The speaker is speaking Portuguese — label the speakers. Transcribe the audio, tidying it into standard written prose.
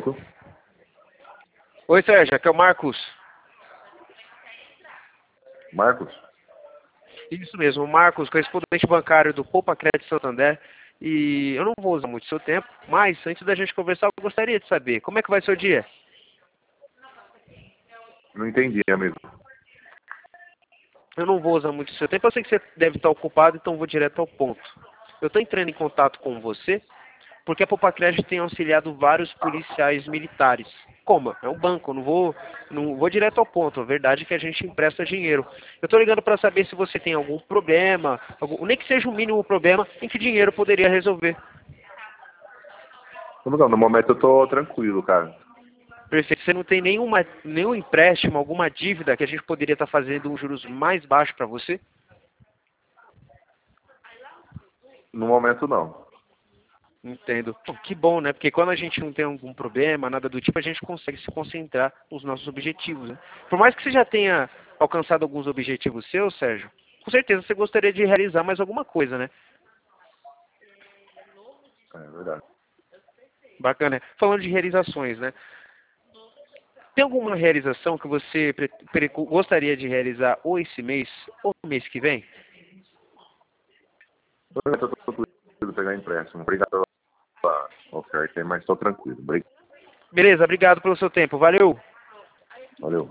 Speaker 1: Pronto.
Speaker 2: Oi, Sérgio, aqui é o Marcos.
Speaker 1: Marcos?
Speaker 2: Isso mesmo, o Marcos, correspondente bancário do Poupa Crédito Santander. E eu não vou usar muito seu tempo, mas antes da gente conversar, eu gostaria de saber como é que vai seu dia?
Speaker 1: Não entendi, amigo.
Speaker 2: Eu não vou usar muito seu tempo, eu sei que você deve estar ocupado, então vou direto ao ponto. Eu estou entrando em contato com você porque a Poupa Crédito tem auxiliado vários policiais militares. Como? É um banco, não vou direto ao ponto. A verdade é que a gente empresta dinheiro. Eu estou ligando para saber se você tem algum problema, nem que seja um mínimo problema, em que dinheiro poderia resolver.
Speaker 1: Não, no momento eu tô tranquilo, cara.
Speaker 2: Perfeito. Você não tem nenhum empréstimo, alguma dívida que a gente poderia estar fazendo um juros mais baixo para você?
Speaker 1: No momento não.
Speaker 2: Entendo. Pô, que bom, né? Porque quando a gente não tem algum problema, nada do tipo, a gente consegue se concentrar nos nossos objetivos, né? Por mais que você já tenha alcançado alguns objetivos seus, Sérgio, com certeza você gostaria de realizar mais alguma coisa, né?
Speaker 1: É verdade.
Speaker 2: Bacana. Falando de realizações, né? Tem alguma realização que você gostaria de realizar ou esse mês ou no mês que vem?
Speaker 1: No momento eu tô tranquilo pegar empréstimo. Obrigado pela oferta aí, mas tô tranquilo.
Speaker 2: Beleza, obrigado pelo seu tempo. Valeu!
Speaker 1: Valeu.